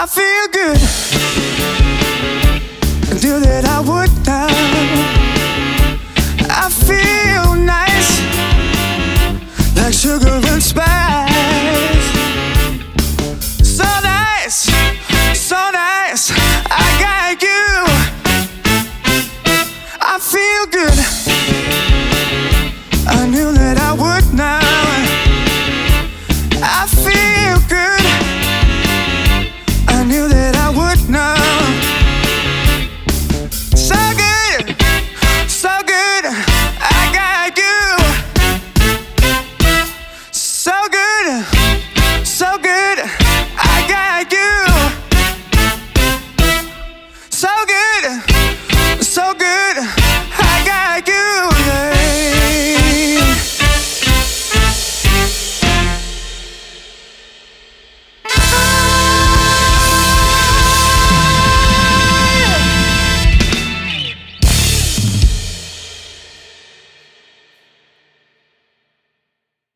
I feel good. Do that I would now. I feel nice, like sugar and spice.